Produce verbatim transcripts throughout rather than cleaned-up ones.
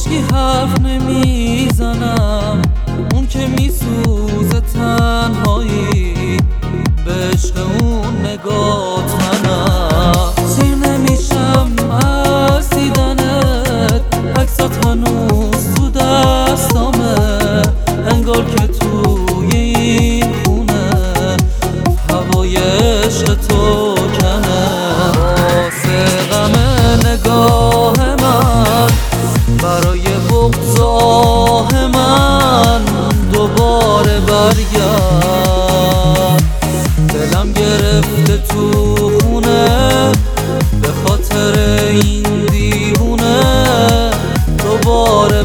هیچکی حرف نمیزنم، اون که میسوزه تنهایی به عشق اون نگاه تنم. سیر نمیشم از دیدنت، عکسات هنوز تو دستامه، انگار که توی این خونه هوای عشق تو کنه. واسه غم نگاه من، برای بغض آه من دوباره برگرد. دلم گرفته تو خونه به خاطر این دیوونه، دوباره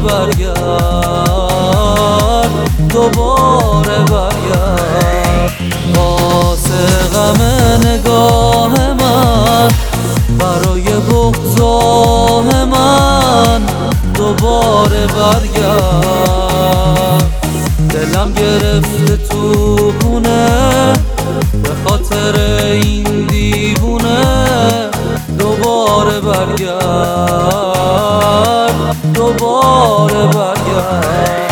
برگرد، دوباره برگرد. واسه غم نگاه من، برای بغض آه من دوباره برگرد. دلم گرفته تو خونه به خاطر این دیوونه، دوباره برگرد، دوباره برگرد.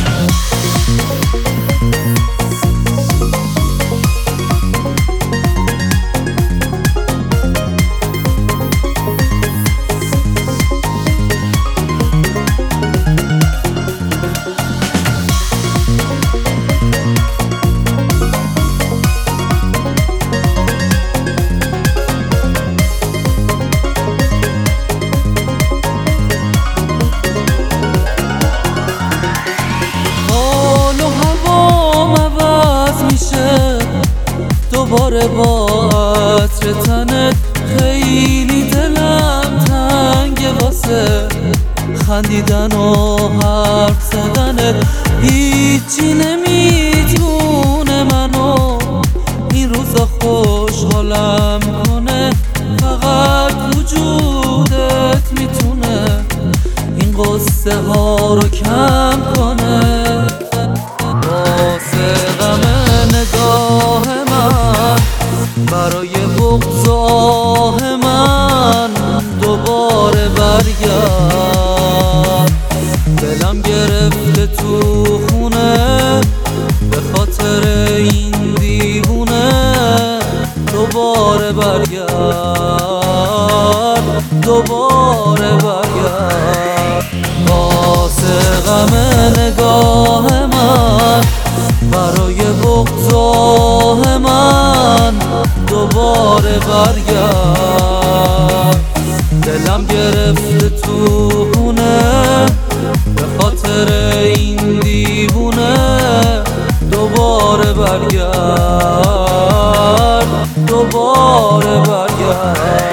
دوباره با عطر تنت خیلی دلم تنگه، واسه خندیدن و حرف زدنت هیچی نمیتونه منو این روزا خوشحالم کنه. فقط وجودت میتونه این قصه ها رو کم کنه. واسه غم نگاه من، برای بغض آه من دوباره برگرد. دلم گرفته تو خونه به خاطر این دیوونه، دوباره برگرد، دوباره برگرد. واسه غم نگاه من، برای بغض آه من دوباره برگرد. دلم گرفته تو خونه به خاطر این دیوونه، دوباره برگرد، دوباره برگرد.